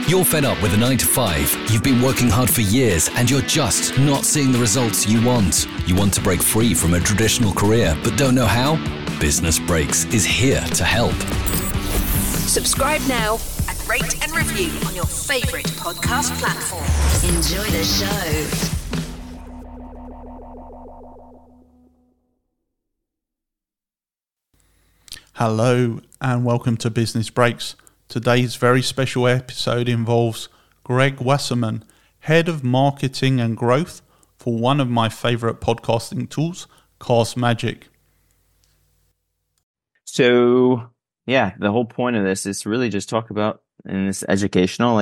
You're fed up with a 9 to 5, you've been working hard for years and you're just not seeing the results you want. You want to break free from a traditional career but don't know how? Business Breaks is here to help. Subscribe now and rate and review on your favourite podcast platform. Enjoy the show. Hello and welcome to Business Breaks. Today's very special episode involves Greg Wasserman, Head of Marketing and Growth for one of my favorite podcasting tools, Castmagic. So, the whole point of this is to really just talk about, in this educational,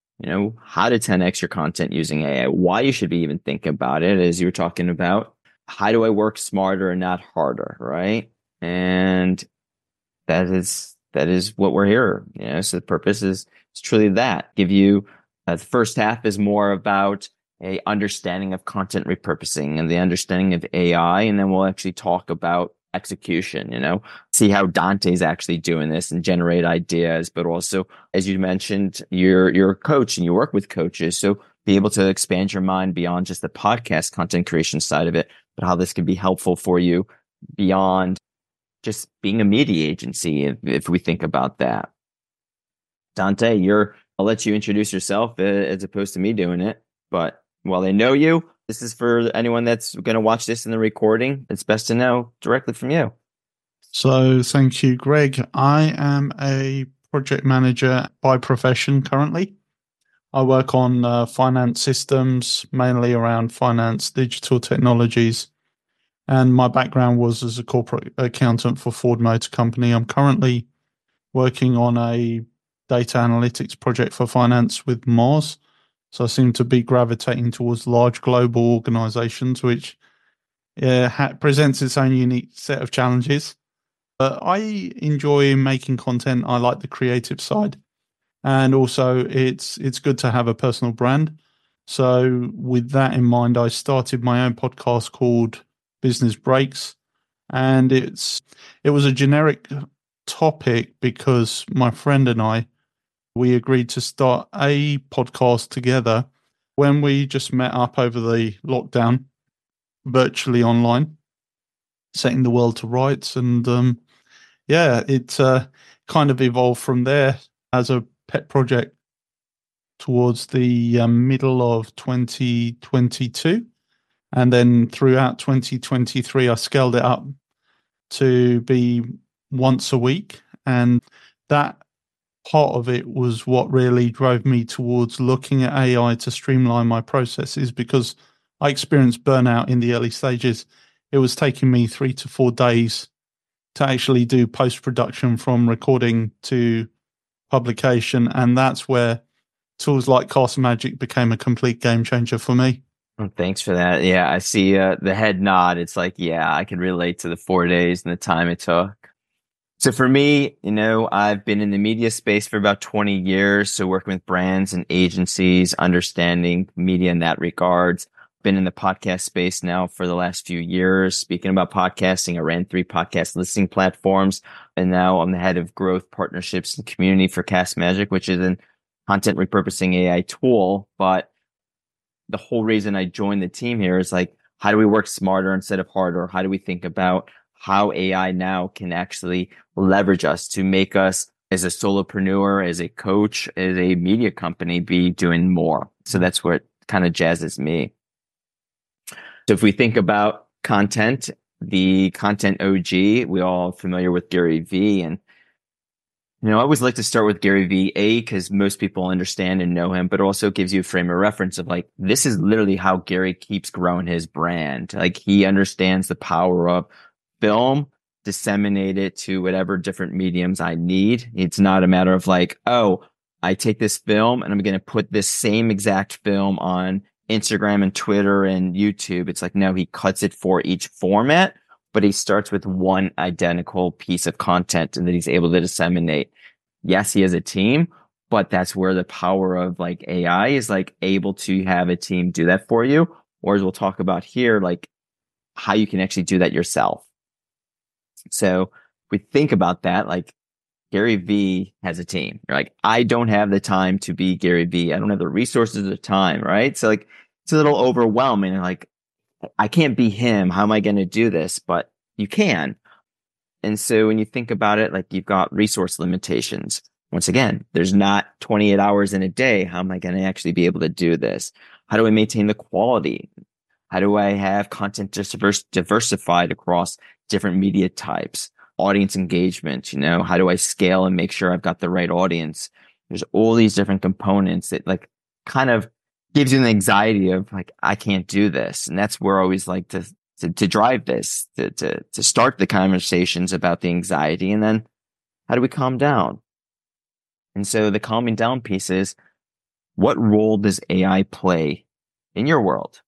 how to 10x your content using AI, why you should be even thinking about it, as you were talking about. How do I work smarter and not harder, right? And that is what we're here. So the purpose is truly that. Give you the first half is more about a understanding of content repurposing and the understanding of AI, and then we'll actually talk about execution. See how Dante's actually doing this and generate ideas. But also, as you mentioned, you're a coach and you work with coaches, so be able to expand your mind beyond just the podcast content creation side of it, but how this can be helpful for you beyond just being a media agency, if we think about that. Dante, I'll let you introduce yourself as opposed to me doing it. But while they know you, this is for anyone that's going to watch this in the recording. It's best to know directly from you. So thank you, Greg. I am a project manager by profession currently. I work on finance systems, mainly around finance, digital technologies. And my background was as a corporate accountant for Ford Motor Company. I'm currently working on a data analytics project for finance with Mars. So I seem to be gravitating towards large global organizations, which presents its own unique set of challenges. But I enjoy making content. I like the creative side. And also it's good to have a personal brand. So with that in mind, I started my own podcast called Business Breaks, and it was a generic topic because my friend and we agreed to start a podcast together when we just met up over the lockdown, virtually online, setting the world to rights. And it kind of evolved from there as a pet project towards the middle of 2022. And then throughout 2023, I scaled it up to be once a week. And that part of it was what really drove me towards looking at AI to streamline my processes, because I experienced burnout in the early stages. It was taking me 3 to 4 days to actually do post-production from recording to publication. And that's where tools like Castmagic became a complete game changer for me. Thanks for that. Yeah, I see the head nod. It's like, I can relate to the 4 days and the time it took. So for me, I've been in the media space for about 20 years. So working with brands and agencies, understanding media in that regards. Been in the podcast space now for the last few years. Speaking about podcasting, I ran 3 podcast listening platforms. And now I'm the head of growth partnerships and community for Castmagic, which is a content repurposing AI tool. But the whole reason I joined the team here is how do we work smarter instead of harder? How do we think about how AI now can actually leverage us to make us, as a solopreneur, as a coach, as a media company, be doing more? So that's what kind of jazzes me. So if we think about content, the content OG, we all familiar with Gary Vee. And I always like to start with Gary Vee, because most people understand and know him, but also gives you a frame of reference of this is literally how Gary keeps growing his brand. He understands the power of film, disseminate it to whatever different mediums I need. It's not a matter of I take this film and I'm going to put this same exact film on Instagram and Twitter and YouTube. It's no, he cuts it for each format, but he starts with one identical piece of content and that he's able to disseminate. Yes, he has a team, but that's where the power of AI is able to have a team do that for you. Or as we'll talk about here, how you can actually do that yourself. So we think about that, Gary Vee has a team. You're like, I don't have the time to be Gary Vee. I don't have the resources or the time, right? So like, it's a little overwhelming. Like, I can't be him. How am I going to do this? But you can. And so when you think about it, like you've got resource limitations. Once again, there's not 28 hours in a day. How am I going to actually be able to do this? How do I maintain the quality? How do I have content diversified across different media types? Audience engagement, how do I scale and make sure I've got the right audience? There's all these different components that like kind of gives you an anxiety of like, I can't do this. And that's where I always like to drive this, to start the conversations about the anxiety. And then how do we calm down? And so the calming down piece is, what role does AI play in your world?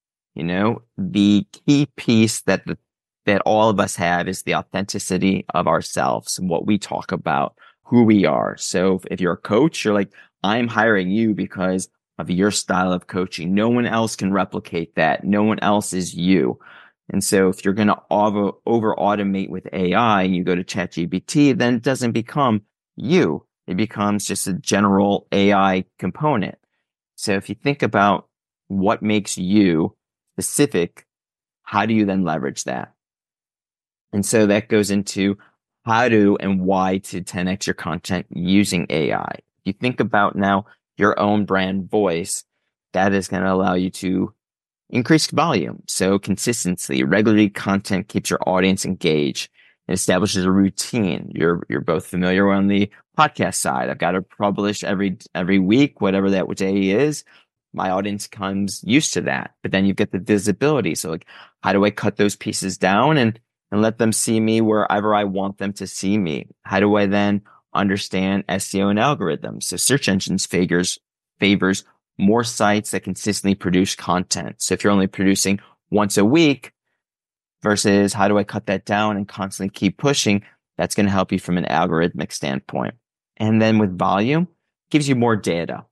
The key piece that all of us have is the authenticity of ourselves and what we talk about, who we are. So if you're a coach, you're like, I'm hiring you because of your style of coaching. No one else can replicate that. No one else is you. And so if you're going to over automate with AI and you go to ChatGPT, then it doesn't become you. It becomes just a general AI component. So if you think about what makes you specific, how do you then leverage that? And so that goes into how to and why to 10x your content using AI. You think about now your own brand voice, that is going to allow you to increase volume. So consistency, regularly content keeps your audience engaged. It establishes a routine. You're both familiar on the podcast side. I've got to publish every week, whatever that day is. My audience comes used to that. But then you get the visibility. So like, how do I cut those pieces down and let them see me wherever I want them to see me? How do I then understand SEO and algorithms? So search engines favors more sites that consistently produce content. So if you're only producing once a week versus how do I cut that down and constantly keep pushing, that's going to help you from an algorithmic standpoint. And then with volume, gives you more data.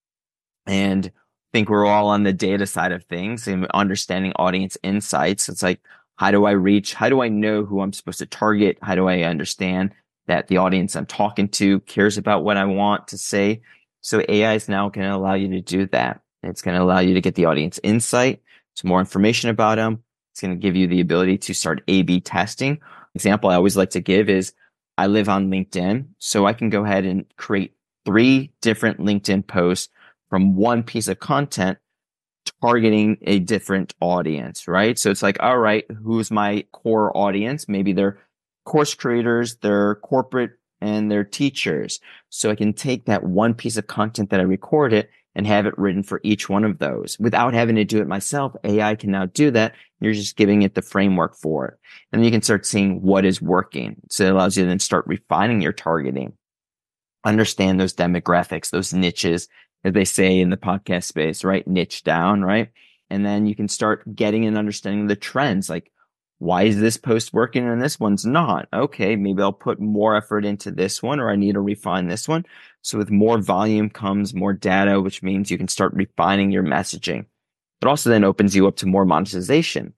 And I think we're all on the data side of things and understanding audience insights. It's like, how do I reach? How do I know who I'm supposed to target? How do I understand that the audience I'm talking to cares about what I want to say? So AI is now going to allow you to do that. It's going to allow you to get the audience insight, some more information about them. It's going to give you the ability to start A/B testing. Example I always like to give is I live on LinkedIn, so I can go ahead and create 3 different LinkedIn posts from one piece of content targeting a different audience, right? So it's like, all right, who's my core audience? Maybe they're course creators, they're corporate, and they're teachers. So I can take that one piece of content that I recorded and have it written for each one of those without having to do it myself. AI can now do that. You're just giving it the framework for it. And then you can start seeing what is working. So it allows you to then start refining your targeting, understand those demographics, those niches, as they say in the podcast space, right? Niche down, right? And then you can start getting and understanding the trends. Like, why is this post working and this one's not? Okay, maybe I'll put more effort into this one, or I need to refine this one. So with more volume comes more data, which means you can start refining your messaging. It also then opens you up to more monetization.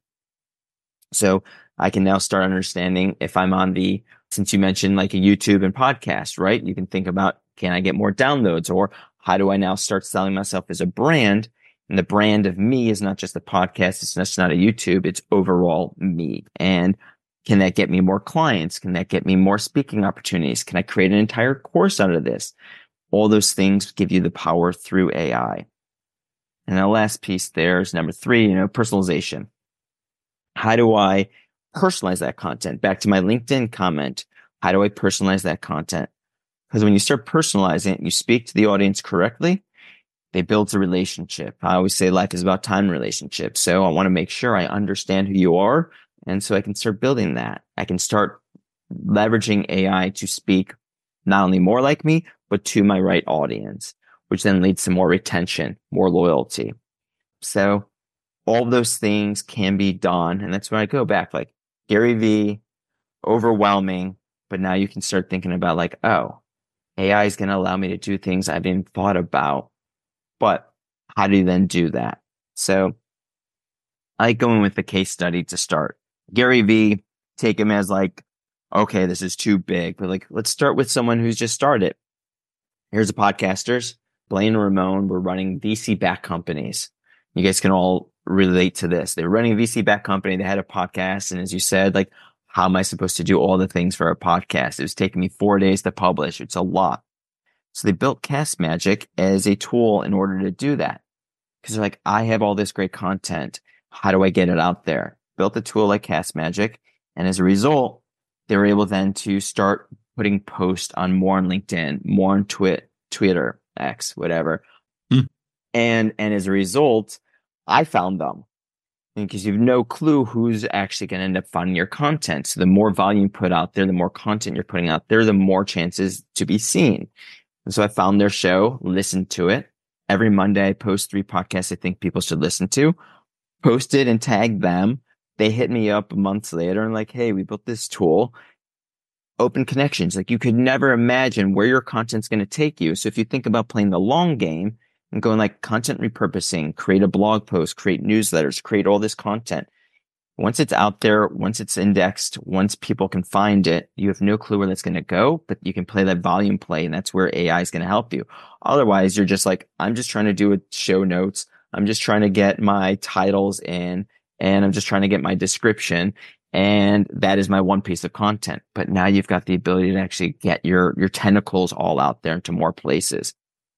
So I can now start understanding if I'm on since you mentioned like a YouTube and podcast, right? You can think about, can I get more downloads, or how do I now start selling myself as a brand? And the brand of me is not just a podcast. It's just not a YouTube. It's overall me. And can that get me more clients? Can that get me more speaking opportunities? Can I create an entire course out of this? All those things give you the power through AI. And the last piece there is number 3, personalization. How do I personalize that content? Back to my LinkedIn comment. How do I personalize that content? Because when you start personalizing it, you speak to the audience correctly. They build a relationship. I always say life is about time relationships. So I want to make sure I understand who you are. And so I can start building that. I can start leveraging AI to speak not only more like me, but to my right audience, which then leads to more retention, more loyalty. So all of those things can be done. And that's when I go back, like Gary Vee, overwhelming, but now you can start thinking about like, oh, AI is going to allow me to do things I've even thought about. But how do you then do that? So I like going with the case study to start. Gary Vee, take him as like okay, this is too big, but like, let's start with someone who's just started. Here's the podcasters, Blaine and Ramon were running VC-backed companies. You guys can all relate to this. They were running a VC-backed company. They had a podcast. And as you said, like, how am I supposed to do all the things for a podcast? It was taking me 4 days to publish. It's a lot. So they built Cast Magic as a tool in order to do that. Because they're like, I have all this great content. How do I get it out there? Built a tool like Cast Magic. And as a result, they were able then to start putting posts on more on LinkedIn, more on Twitter, X, whatever. And as a result, I found them because you have no clue who's actually going to end up finding your content. So the more volume you put out there, the more content you're putting out there, the more chances to be seen. And so I found their show, listened to it. Every Monday I post 3 podcasts I think people should listen to, posted and tagged them. They hit me up months later and like, hey, we built this tool, open connections. Like you could never imagine where your content's going to take you. So if you think about playing the long game and going like content repurposing, create a blog post, create newsletters, create all this content. Once it's out there, once it's indexed, once people can find it, you have no clue where that's going to go, but you can play that volume play and that's where AI is going to help you. Otherwise, you're just like, I'm just trying to do a show notes. I'm just trying to get my titles in and I'm just trying to get my description. And that is my one piece of content. But now you've got the ability to actually get your tentacles all out there into more places.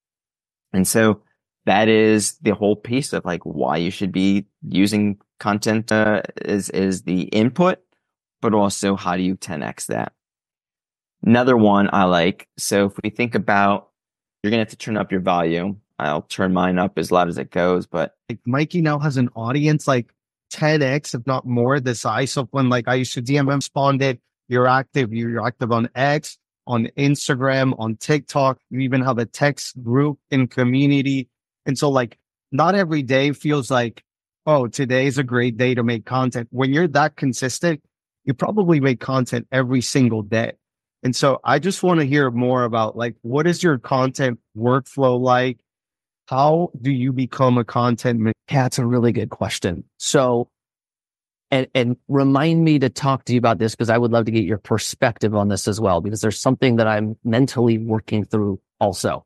And so that is the whole piece of like why you should be using content is the input, but also how do you 10x that? Another one I like. So if we think about, you're going to have to turn up your volume. I'll turn mine up as loud as it goes, but like Mikey now has an audience like 10x, if not more, the size of when like I used to DM responded. You're active on X, on Instagram, on TikTok. You even have a text group in community. And so like not every day feels like, oh, today's a great day to make content. When you're that consistent, you probably make content every single day. And so I just want to hear more about like, what is your content workflow like? How do you become a content? That's a really good question. So, and remind me to talk to you about this because I would love to get your perspective on this as well, because there's something that I'm mentally working through also.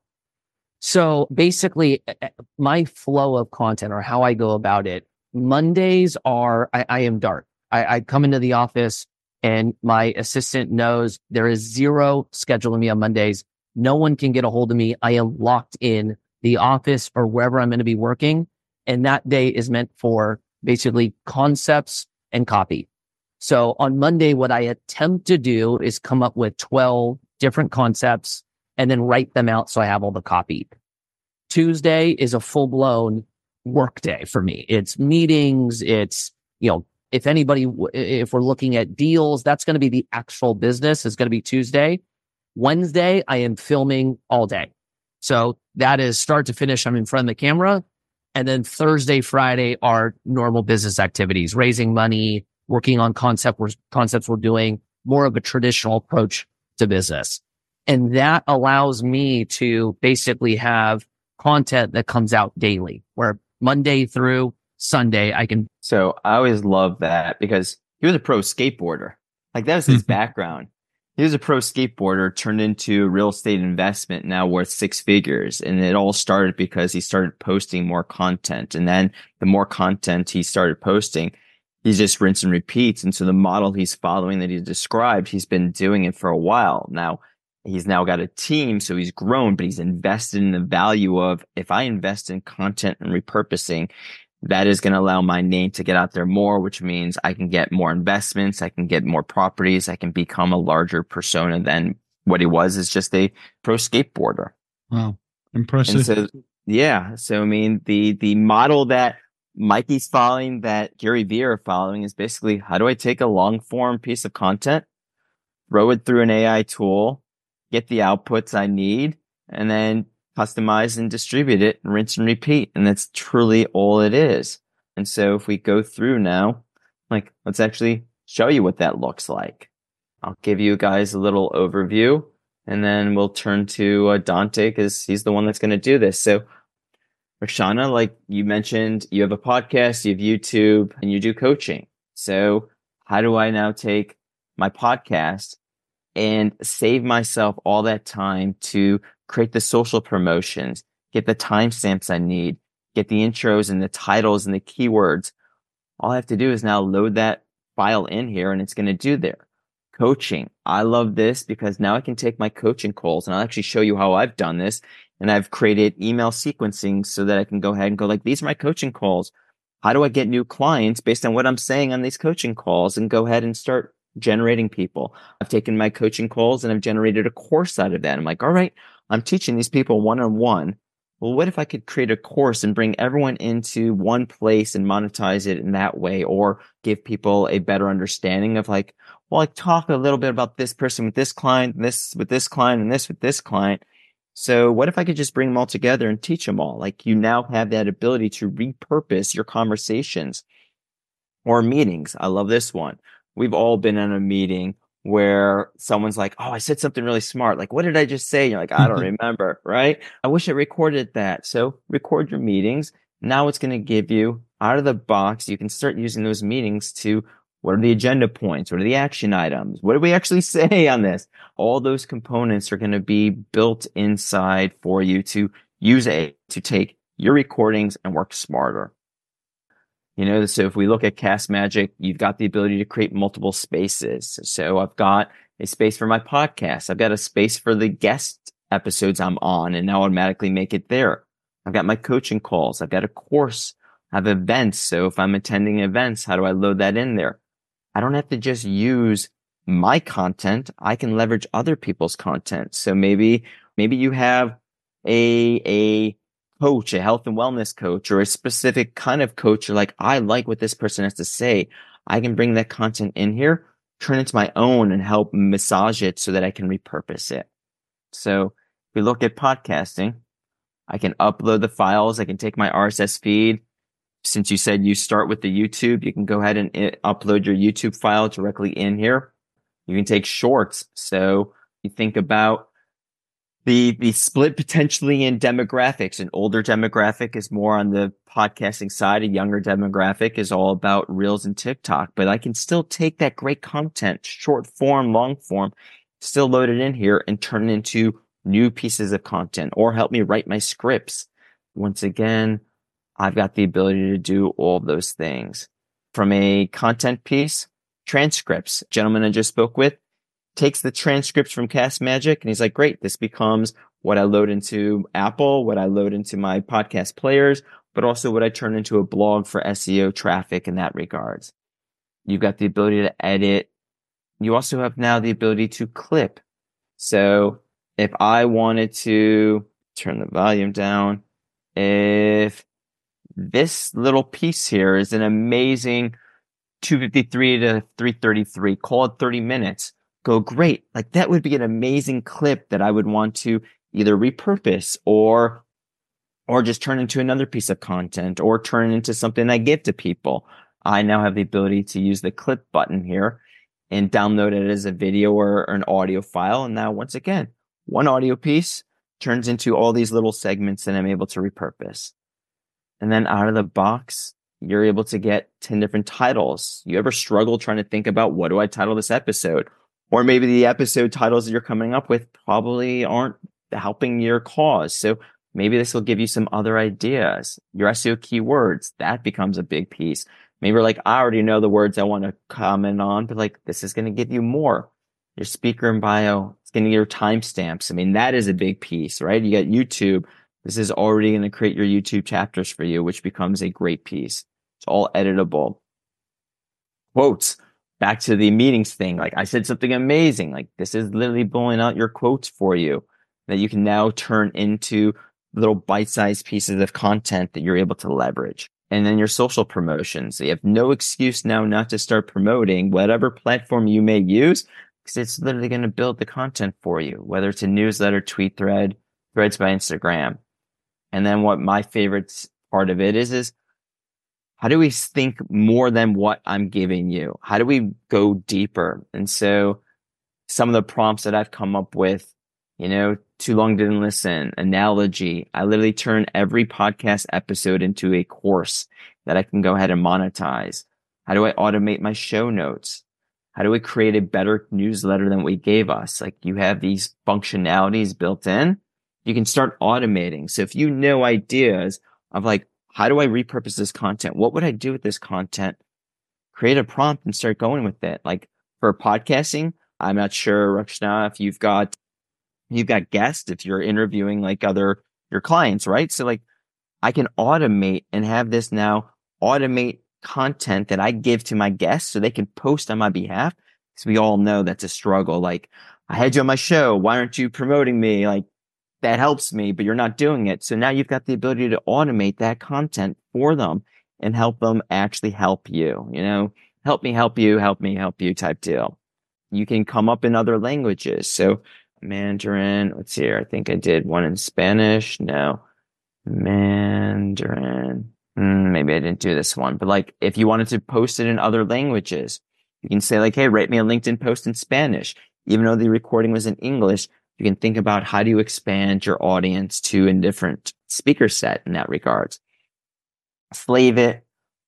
So basically my flow of content or how I go about it, Mondays are, I am dark. I come into the office and my assistant knows there is zero scheduling me on Mondays. No one can get a hold of me. I am locked in the office or wherever I'm going to be working. And that day is meant for basically concepts and copy. So on Monday, what I attempt to do is come up with 12 different concepts and then write them out so I have all the copy. Tuesday is a full-blown work day for me. It's meetings. It's, if we're looking at deals, that's going to be the actual business. It's going to be Tuesday. Wednesday, I am filming all day. So that is start to finish. I'm in front of the camera. And then Thursday, Friday are normal business activities, raising money, working on concepts we're doing, more of a traditional approach to business. And that allows me to basically have content that comes out daily, where Monday through Sunday I can. So I always love that because he was a pro skateboarder. Like that was his background. He was a pro skateboarder turned into real estate investment now worth 6 figures. And it all started because he started posting more content. And then the more content he started posting, he just rinse and repeats. And so the model he's following that he described, he's been doing it for a while. Now he's now got a team. So he's grown, but he's invested in the value of if I invest in content and repurposing, that is going to allow my name to get out there more, which means I can get more investments. I can get more properties. I can become a larger persona than what he was as just a pro skateboarder. Wow. Impressive. And so, yeah. So, I mean, the model that Mikey's following, that Gary Vee are following is basically how do I take a long form piece of content, throw it through an AI tool, get the outputs I need, and then customize and distribute it, rinse and repeat. And that's truly all it is. And so if we go through now, like, let's actually show you what that looks like. I'll give you guys a little overview and then we'll turn to Dante because he's the one that's going to do this. So Roshana, like you mentioned, you have a podcast, you have YouTube, and you do coaching. So how do I now take my podcast and save myself all that time to create the social promotions, get the timestamps I need, get the intros and the titles and the keywords. All I have to do is now load that file in here and it's going to do there. Coaching. I love this because now I can take my coaching calls and I'll actually show you how I've done this. And I've created email sequencing so that I can go ahead and go like, these are my coaching calls. How do I get new clients based on what I'm saying on these coaching calls, and go ahead and start generating people? I've taken my coaching calls and I've generated a course out of that. I'm like, all right, I'm teaching these people one-on-one. Well, what if I could create a course and bring everyone into one place and monetize it in that way, or give people a better understanding of like, well, I talk a little bit about this person with this client, this with this client, and this with this client. So what if I could just bring them all together and teach them all? Like, you now have that ability to repurpose your conversations or meetings. I love this one. We've all been in a meeting where someone's like, oh, I said something really smart. Like, what did I just say? And you're like, I don't remember, right? I wish I recorded that. So record your meetings. Now it's going to give you out of the box. You can start using those meetings to, what are the agenda points? What are the action items? What did we actually say on this? All those components are going to be built inside for you to use to take your recordings and work smarter. You know, so if we look at Cast Magic, you've got the ability to create multiple spaces. So I've got a space for my podcast. I've got a space for the guest episodes I'm on, and now automatically make it there. I've got my coaching calls. I've got a course. I have events. So if I'm attending events, how do I load that in there? I don't have to just use my content. I can leverage other people's content. So maybe you have a coach, a health and wellness coach, or a specific kind of coach. You're like, I like what this person has to say. I can bring that content in here, turn it to my own, and help massage it so that I can repurpose it. So if we look at podcasting, I can upload the files. I can take my RSS feed. Since you said you start with the YouTube, you can go ahead and upload your YouTube file directly in here. You can take shorts. So you think about the split potentially in demographics. An older demographic is more on the podcasting side. A younger demographic is all about Reels and TikTok. But I can still take that great content, short form, long form, still load it in here and turn it into new pieces of content, or help me write my scripts. Once again, I've got the ability to do all of those things. From a content piece, transcripts. Gentleman I just spoke with takes the transcripts from Cast Magic and he's like, great, this becomes what I load into Apple, what I load into my podcast players, but also what I turn into a blog for SEO traffic in that regards. You've got the ability to edit. You also have now the ability to clip. So if I wanted to turn the volume down, if this little piece here is an amazing 253 to 333, call it 30 minutes. Go, great. Like, that would be an amazing clip that I would want to either repurpose or just turn into another piece of content, or turn into something I give to people. I now have the ability to use the clip button here and download it as a video or an audio file. And now, once again, one audio piece turns into all these little segments that I'm able to repurpose. And then out of the box, you're able to get 10 different titles. You ever struggle trying to think about, what do I title this episode? Or maybe the episode titles that you're coming up with probably aren't helping your cause. So maybe this will give you some other ideas. Your SEO keywords, that becomes a big piece. Maybe you're like, I already know the words I want to comment on, but like, this is going to give you more. Your speaker and bio, it's going to get your timestamps. I mean, that is a big piece, right? You got YouTube. This is already going to create your YouTube chapters for you, which becomes a great piece. It's all editable. Quotes. Back to the meetings thing. Like, I said something amazing. Like, this is literally blowing out your quotes for you that you can now turn into little bite-sized pieces of content that you're able to leverage. And then your social promotions. So you have no excuse now not to start promoting whatever platform you may use, because it's literally going to build the content for you, whether it's a newsletter, tweet thread, threads by Instagram. And then what my favorite part of it is how do we think more than what I'm giving you? How do we go deeper? And so some of the prompts that I've come up with, too long didn't listen, analogy. I literally turn every podcast episode into a course that I can go ahead and monetize. How do I automate my show notes? How do we create a better newsletter than we gave us? Like, you have these functionalities built in. You can start automating. So if you know ideas of like, how do I repurpose this content? What would I do with this content? Create a prompt and start going with it. Like for podcasting, I'm not sure, Rakshna, if you've got guests, if you're interviewing like your clients, right? So like I can automate and have this now automate content that I give to my guests so they can post on my behalf. Because we all know that's a struggle. Like, I had you on my show. Why aren't you promoting me? Like, that helps me, but you're not doing it. So now you've got the ability to automate that content for them and help them actually help you, help me help you type deal. You can come up in other languages. So Mandarin, let's see here. I think I did one in Spanish. No, Mandarin. Maybe I didn't do this one, but like if you wanted to post it in other languages, you can say like, hey, write me a LinkedIn post in Spanish. Even though the recording was in English, you can think about how do you expand your audience to a different speaker set in that regard. Slave it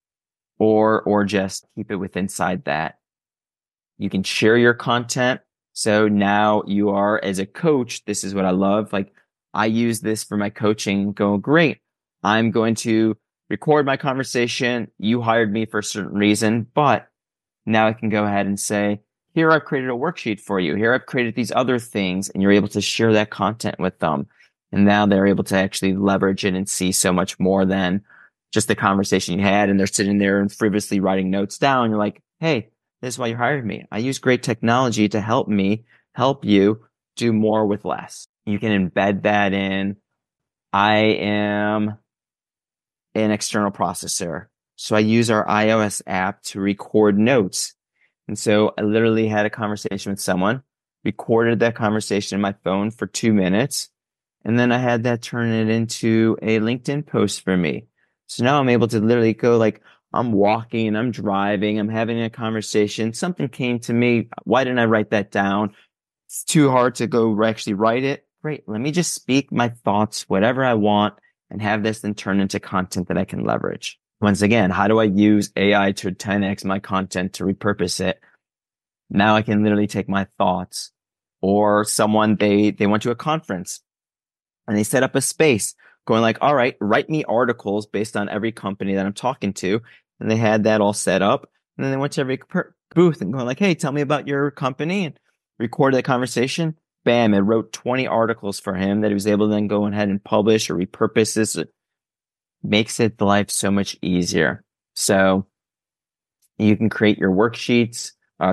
or just keep it with inside that. You can share your content. So now you are, as a coach, this is what I love. Like, I use this for my coaching, go, great. I'm going to record my conversation. You hired me for a certain reason, but now I can go ahead and say, here, I've created a worksheet for you. Here, I've created these other things, and you're able to share that content with them. And now they're able to actually leverage it and see so much more than just the conversation you had. And they're sitting there and frivolously writing notes down. You're like, hey, this is why you hired me. I use great technology to help you do more with less. You can embed that in. I am an external processor. So I use our iOS app to record notes. And so I literally had a conversation with someone, recorded that conversation in my phone for 2 minutes, and then I had that turn it into a LinkedIn post for me. So now I'm able to literally go like, I'm walking, I'm driving, I'm having a conversation. Something came to me. Why didn't I write that down? It's too hard to go actually write it. Great. Let me just speak my thoughts, whatever I want, and have this then turn into content that I can leverage. Once again, how do I use AI to 10x my content to repurpose it? Now I can literally take my thoughts, or someone, they went to a conference and they set up a space going like, all right, write me articles based on every company that I'm talking to. And they had that all set up. And then they went to every booth and going like, hey, tell me about your company, and recorded the conversation. Bam, it wrote 20 articles for him that he was able to then go ahead and publish or repurpose this. It makes it life so much easier. So you can create your workshops,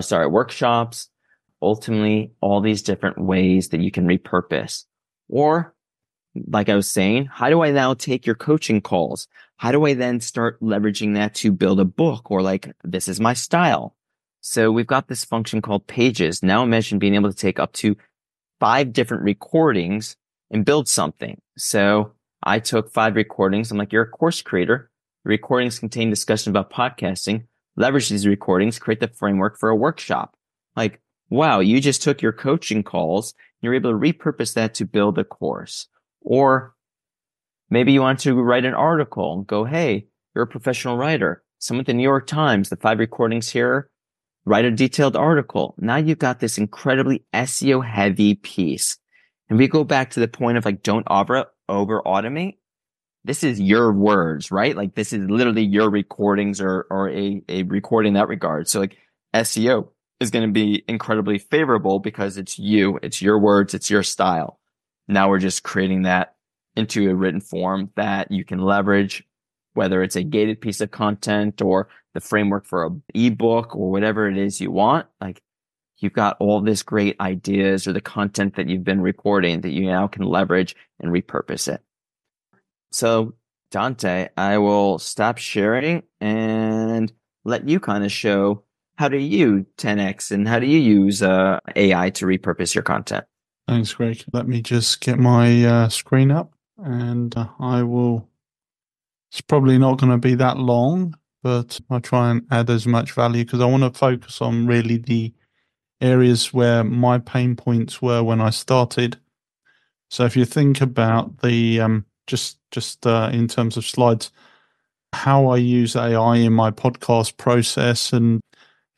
ultimately all these different ways that you can repurpose. Or like I was saying, how do I now take your coaching calls? How do I then start leveraging that to build a book, or like, this is my style? So we've got this function called Pages. Now imagine being able to take up to 5 different recordings and build something. So I took 5 recordings. I'm like, you're a course creator. The recordings contain discussion about podcasting. Leverage these recordings, create the framework for a workshop. Like, wow, you just took your coaching calls. You're able to repurpose that to build a course. Or maybe you want to write an article and go, hey, you're a professional writer. Someone at the New York Times, the 5 recordings here, write a detailed article. Now you've got this incredibly SEO heavy piece. And we go back to the point of like, don't over automate. This is your words, right? Like, this is literally your recordings or a recording in that regard. So like, SEO is going to be incredibly favorable because it's you, it's your words, it's your style. Now we're just creating that into a written form that you can leverage, whether it's a gated piece of content or the framework for an ebook or whatever it is you want. Like, you've got all this great ideas or the content that you've been recording that you now can leverage and repurpose it. So Dante, I will stop sharing and let you kind of show how do you 10x and how do you use AI to repurpose your content? Thanks, Greg. Let me just get my screen up, and I will. It's probably not going to be that long, but I'll try and add as much value because I want to focus on really the areas where my pain points were when I started. So if you think about the just in terms of slides, how I use AI in my podcast process and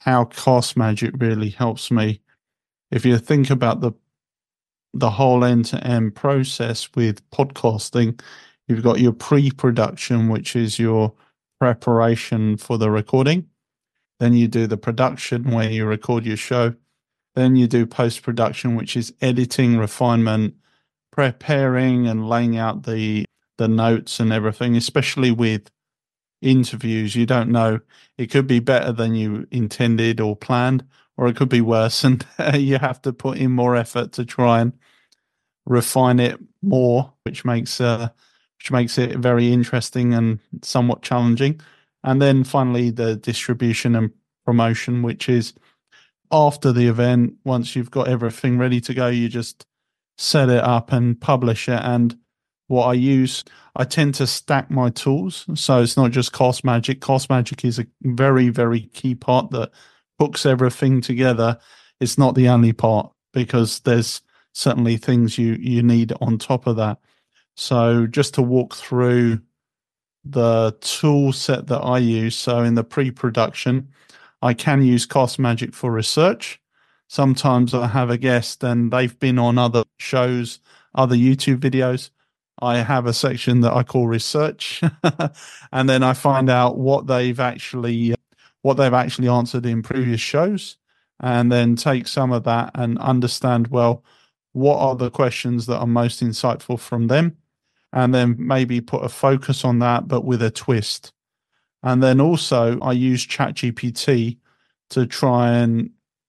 how Cost Magic really helps me. If you think about the whole end-to-end process with podcasting, you've got your pre-production, which is your preparation for the recording. Then you do the production where you record your show. Then you do post-production, which is editing, refinement, preparing and laying out the notes and everything, especially with interviews. You don't know. It could be better than you intended or planned, or it could be worse, and you have to put in more effort to try and refine it more, which makes it very interesting and somewhat challenging. And then finally, the distribution and promotion, which is after the event. Once you've got everything ready to go, you just set it up and publish it. And what I tend to stack my tools. So it's not just Cost Magic. Cost Magic is a very, very key part that hooks everything together. It's not the only part, because there's certainly things you need on top of that. So just to walk through the tool set that I use. So in the pre-production, I can use Cost Magic for research. Sometimes I have a guest and they've been on other shows, other YouTube videos. I have a section that I call research, and then I find out what they've actually answered in previous shows, and then take some of that and understand, well, what are the questions that are most insightful from them, and then maybe put a focus on that, but with a twist. And then also I use ChatGPT to try and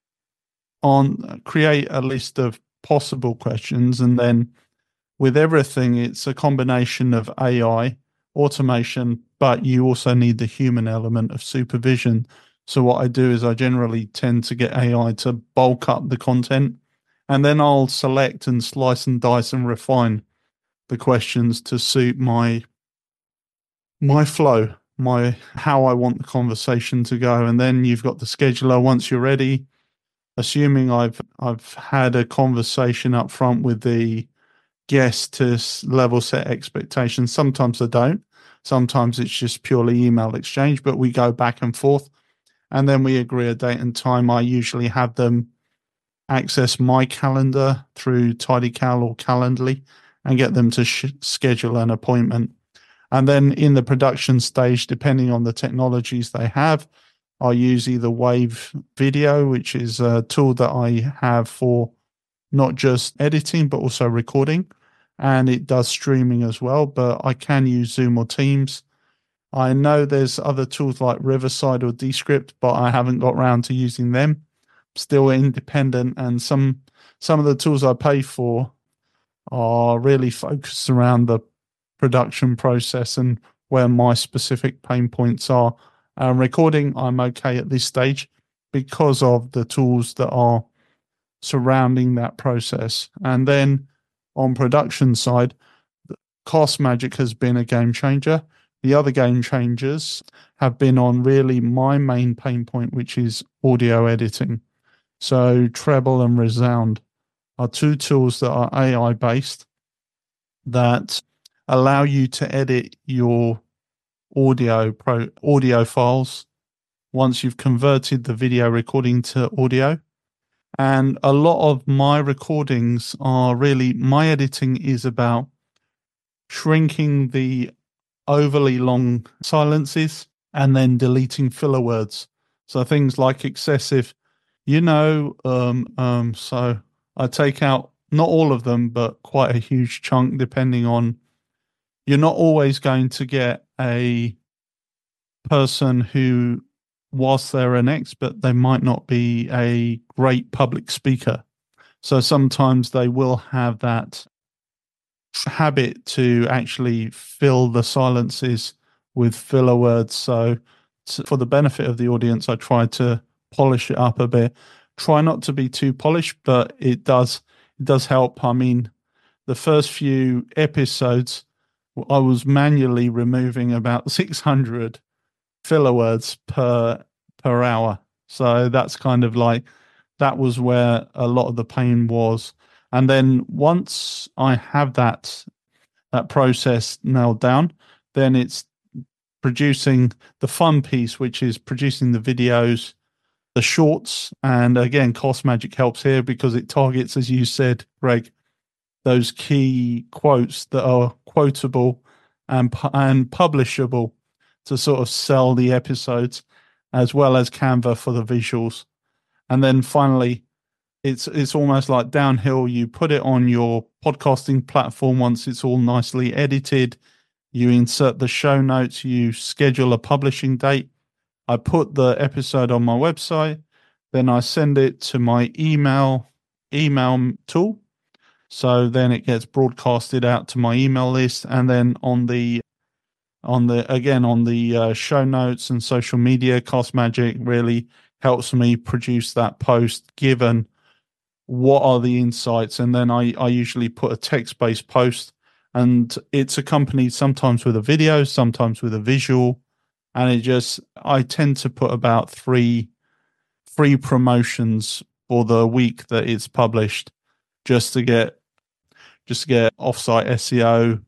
create a list of possible questions. And then with everything, it's a combination of AI, automation, but you also need the human element of supervision. So what I do is I generally tend to get AI to bulk up the content, and then I'll select and slice and dice and refine the questions to suit my flow, how I want the conversation to go. And then you've got the scheduler. Once you're ready, assuming I've had a conversation up front with the guest to level set expectations. Sometimes I don't. Sometimes it's just purely email exchange, but we go back and forth, and then we agree a date and time. I usually have them access my calendar through TidyCal or Calendly and get them to schedule an appointment. And then in the production stage, depending on the technologies they have, I use either Wave Video, which is a tool that I have for not just editing, but also recording. And it does streaming as well, but I can use Zoom or Teams. I know there's other tools like Riverside or Descript, but I haven't got around to using them. Still independent, and some of the tools I pay for are really focused around the production process and where my specific pain points are. Recording, I'm okay at this stage because of the tools that are surrounding that process. And then on production side, Cost Magic has been a game changer. The other game changers have been on really my main pain point, which is audio editing. So Treble and Resound are two tools that are AI based that allow you to edit your audio files once you've converted the video recording to audio. And a lot of my recordings are really, my editing is about shrinking the overly long silences and then deleting filler words. So things like excessive, so I take out not all of them, but quite a huge chunk, depending on, you're not always going to get a person who, whilst they're an expert, they might not be a great public speaker. So sometimes they will have that habit to actually fill the silences with filler words. So for the benefit of the audience, I try to polish it up a bit. Try not to be too polished, but it does help. I mean, the first few episodes, I was manually removing about 600 filler words per hour. So that's kind of like, that was where a lot of the pain was. And then once I have that process nailed down, then it's producing the fun piece, which is producing the videos, the shorts. And again, Cost Magic helps here because it targets, as you said, Greg, those key quotes that are quotable and publishable to sort of sell the episodes, as well as Canva for the visuals. And then finally, it's almost like downhill. You put it on your podcasting platform once it's all nicely edited. You insert the show notes, you schedule a publishing date. I put the episode on my website, then I send it to my email tool. So then it gets broadcasted out to my email list, and then on the show notes and social media, Cost Magic really helps me produce that post given what are the insights. And then I usually put a text-based post, and it's accompanied sometimes with a video, sometimes with a visual. And I tend to put about three promotions for the week that it's published, just to get offsite SEO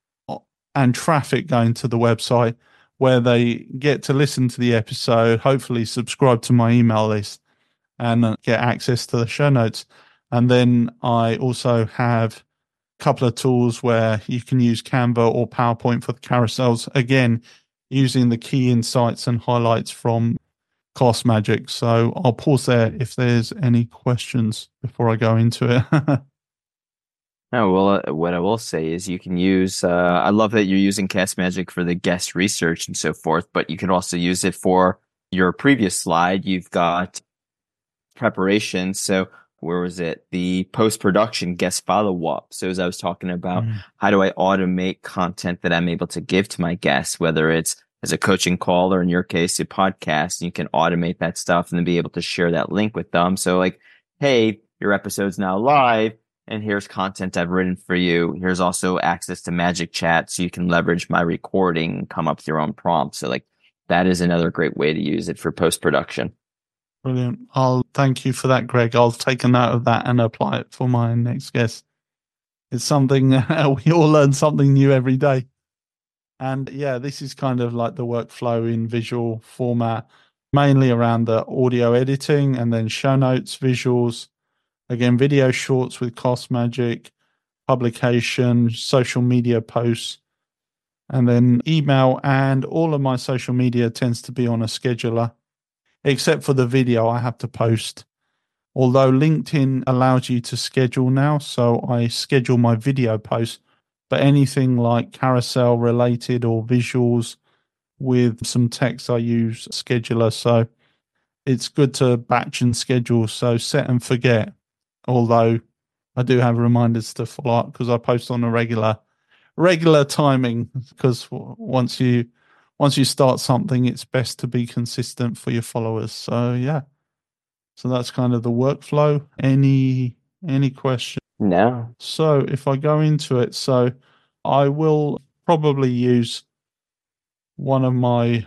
and traffic going to the website, where they get to listen to the episode, hopefully subscribe to my email list, and get access to the show notes. And then I also have a couple of tools where you can use Canva or PowerPoint for the carousels, again, using the key insights and highlights from Cost Magic. So I'll pause there if there's any questions before I go into it. No, well, what I will say is you can use, I love that you're using Cost Magic for the guest research and so forth, but you can also use it for your previous slide. You've got preparation. So where was it? The post-production guest follow-up. So as I was talking about, how do I automate content that I'm able to give to my guests, whether it's as a coaching call or in your case, a podcast, you can automate that stuff and then be able to share that link with them. So like, hey, your episode's now live, and here's content I've written for you. Here's also access to Magic Chat, so you can leverage my recording and come up with your own prompts. So like that is another great way to use it for post-production. Brilliant. I'll thank you for that, Greg. I'll take a note of that and apply it for my next guest. It's something, we all learn something new every day. And yeah, this is kind of like the workflow in visual format, mainly around the audio editing, and then show notes, visuals, again, video shorts with Cost Magic, publication, social media posts, and then email. And all of my social media tends to be on a scheduler, except for the video I have to post. Although LinkedIn allows you to schedule now, so I schedule my video posts, but anything like carousel related or visuals with some text, I use scheduler. So it's good to batch and schedule. So set and forget. Although I do have reminders to follow up because I post on a regular timing, because once you start something, it's best to be consistent for your followers. So yeah. So that's kind of the workflow. Any questions? No. So if I go into it, so I will probably use one of my,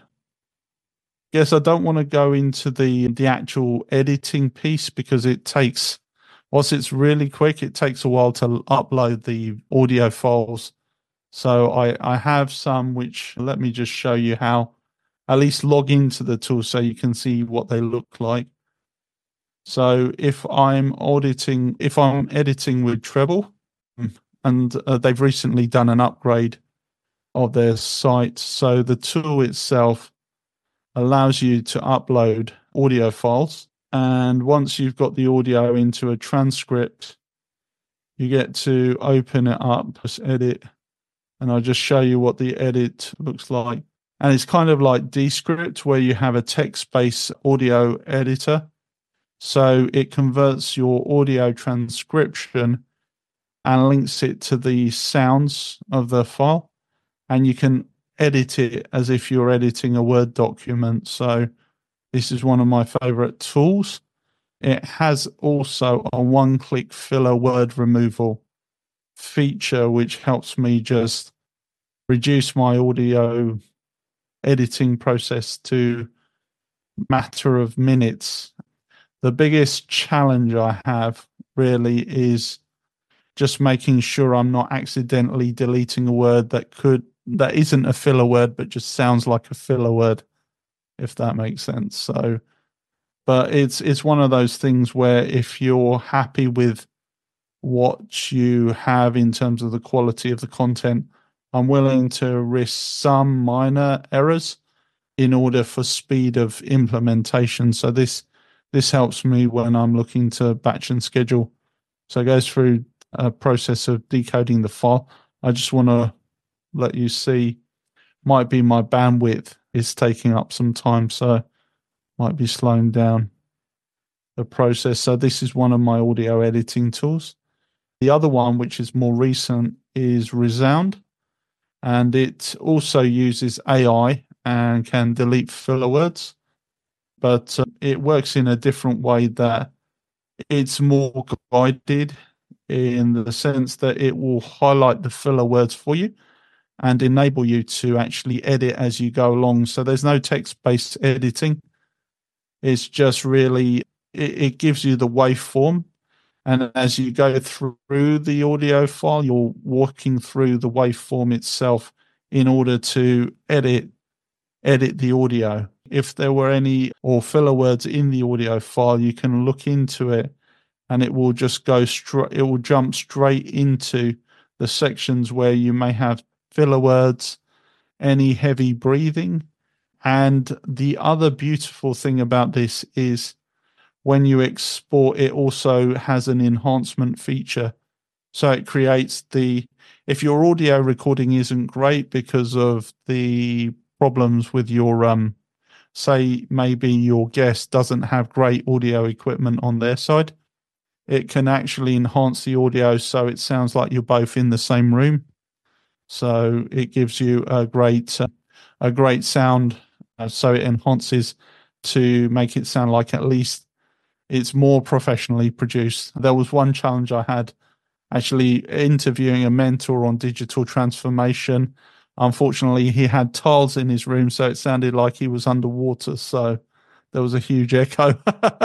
guess I don't want to go into the actual editing piece because it takes, whilst it's really quick, it takes a while to upload the audio files. So I have some which, let me just show you how, at least log into the tool so you can see what they look like. So if I'm editing with Treble, and they've recently done an upgrade of their site, so the tool itself allows you to upload audio files, and once you've got the audio into a transcript, you get to open it up, just edit, and I'll just show you what the edit looks like. And it's kind of like Descript, where you have a text-based audio editor. So it converts your audio transcription and links it to the sounds of the file, and you can edit it as if you're editing a Word document. So this is one of my favorite tools. It has also a one-click filler word removal feature, which helps me just reduce my audio editing process to a matter of minutes. The biggest challenge I have really is just making sure I'm not accidentally deleting a word that isn't a filler word, but just sounds like a filler word, if that makes sense. So But it's one of those things where if you're happy with what you have in terms of the quality of the content, I'm willing to risk some minor errors in order for speed of implementation. So this helps me when I'm looking to batch and schedule. So it goes through a process of decoding the file. I just want to let you see, might be my bandwidth is taking up some time, so might be slowing down the process. So this is one of my audio editing tools. The other one, which is more recent, is Resound, and it also uses AI and can delete filler words, but it works in a different way, that it's more guided in the sense that it will highlight the filler words for you and enable you to actually edit as you go along. So there's no text-based editing. It's just really, it gives you the waveform. And as you go through the audio file, you're walking through the waveform itself in order to edit the audio. If there were any or filler words in the audio file, you can look into it and it will just go straight, it will jump straight into the sections where you may have filler words, any heavy breathing. And the other beautiful thing about this is when you export, it also has an enhancement feature. So it creates if your audio recording isn't great because of the problems with your, say maybe your guest doesn't have great audio equipment on their side, it can actually enhance the audio so it sounds like you're both in the same room. So it gives you a great sound. So it enhances to make it sound like at least it's more professionally produced. There was one challenge I had actually interviewing a mentor on digital transformation. Unfortunately, he had tiles in his room, so it sounded like he was underwater. So there was a huge echo.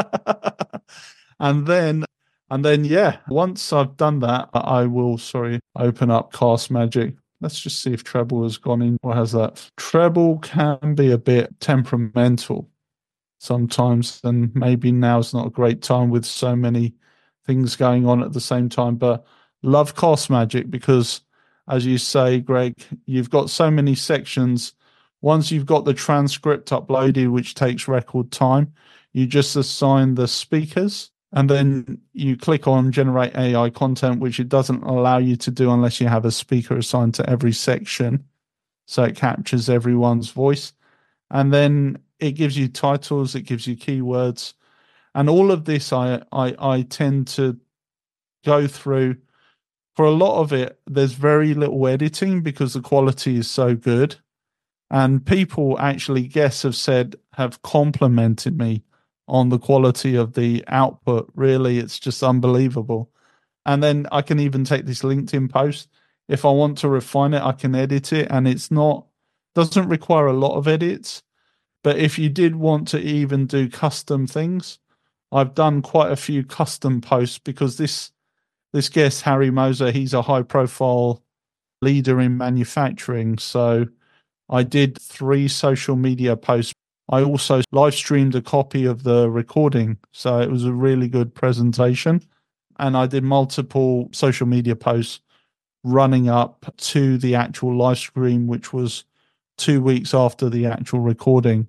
And then, yeah, once I've done that, I will, open up Castmagic. Let's just see if treble has gone in or has that. Treble can be a bit temperamental sometimes, and maybe now's not a great time with so many things going on at the same time. But love Castmagic because, as you say, Greg, you've got so many sections. Once you've got the transcript uploaded, which takes record time, you just assign the speakers and then you click on generate AI content, which it doesn't allow you to do unless you have a speaker assigned to every section. So it captures everyone's voice. And then it gives you titles, it gives you keywords. And all of this I tend to go through. For a lot of it, there's very little editing because the quality is so good. And people actually, guests have complimented me on the quality of the output. Really, it's just unbelievable. And then I can even take this LinkedIn post. If I want to refine it, I can edit it, and doesn't require a lot of edits. But if you did want to even do custom things, I've done quite a few custom posts because this guest, Harry Moser, he's a high profile leader in manufacturing. So I did 3 social media posts. I also live streamed a copy of the recording. So it was a really good presentation. And I did multiple social media posts running up to the actual live stream, which was 2 weeks after the actual recording.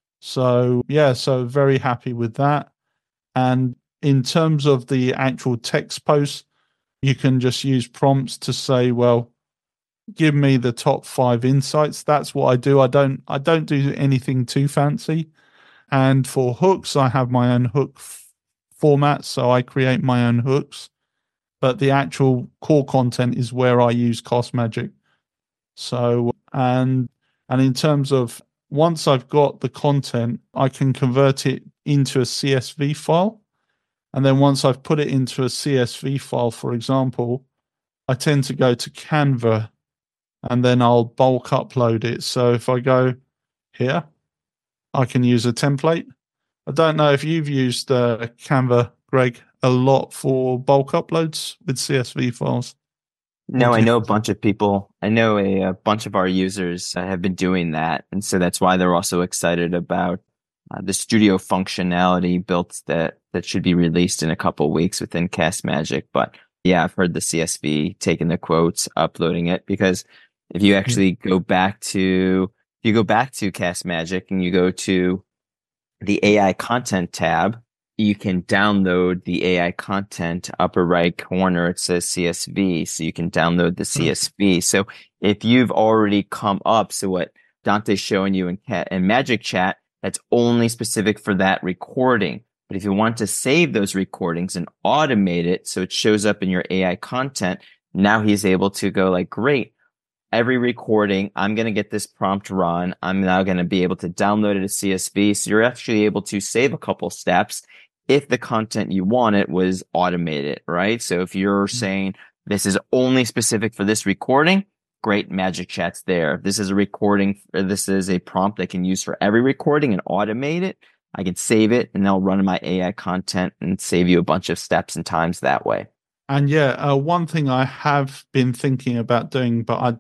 So yeah, so very happy with that. And in terms of the actual text posts, you can just use prompts to say, well, give me the top 5 insights. That's what I do. I don't do anything too fancy. And for hooks, I have my own hook format, so I create my own hooks. But the actual core content is where I use Castmagic. So, and in terms of once I've got the content, I can convert it into a CSV file. And then once I've put it into a CSV file, for example, I tend to go to Canva and then I'll bulk upload it. So if I go here, I can use a template. I don't know if you've used Canva, Greg, a lot for bulk uploads with CSV files. No, I know a bunch of people. I know a bunch of our users have been doing that. And so that's why they're also excited about the studio functionality built that should be released in a couple weeks within Castmagic. But yeah, I've heard the CSV, taking the quotes, uploading it, because if you actually go back to Castmagic and you go to the AI content tab, you can download the AI content. Upper right corner, it says CSV. So you can download the CSV. So if you've already come up, so what Dante's showing you in Magic Chat, that's only specific for that recording. But if you want to save those recordings and automate it so it shows up in your AI content, now he's able to go like, great, every recording, I'm going to get this prompt run. I'm now going to be able to download it as CSV. So you're actually able to save a couple steps if the content you wanted was automated, right? So if you're saying this is only specific for this recording, great, Magic Chat's there. If this is a recording, or this is a prompt I can use for every recording and automate it, I can save it and I'll run my AI content and save you a bunch of steps and times that way. And yeah, one thing I have been thinking about doing, but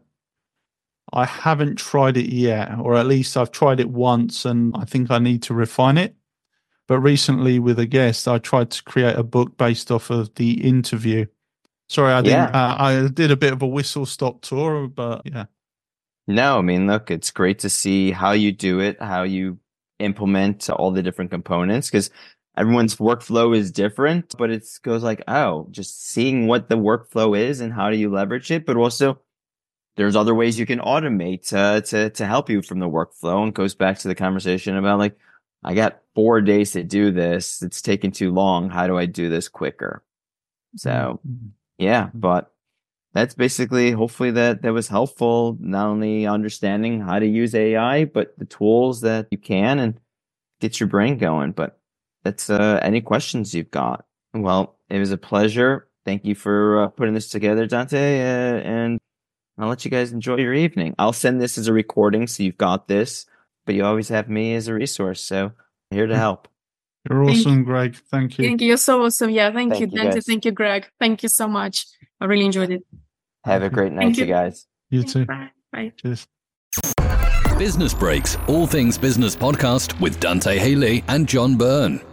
I haven't tried it yet, or at least I've tried it once and I think I need to refine it. But recently with a guest, I tried to create a book based off of the interview. Sorry, I didn't. I did a bit of a whistle-stop tour, but yeah. No, I mean, look, it's great to see how you do it, how you implement all the different components, because everyone's workflow is different, but it goes like, oh, just seeing what the workflow is and how do you leverage it, but also there's other ways you can automate to help you from the workflow. And goes back to the conversation about like, I got 4 days to do this. It's taking too long. How do I do this quicker? So yeah, but that's basically, hopefully that was helpful, not only understanding how to use AI, but the tools that you can and get your brain going. But that's any questions you've got. Well, it was a pleasure. Thank you for putting this together, Dante, and I'll let you guys enjoy your evening. I'll send this as a recording, so you've got this, but you always have me as a resource, so I'm here to help. You're awesome, Greg. Thank you. Thank you. You're so awesome. Yeah, thank you, Dante. Guys. Thank you, Greg. Thank you so much. I really enjoyed it. Have a great night, you guys. You too. Bye. Bye. Cheers. Business Breaks, all things business podcast with Dante Haley and John Byrne.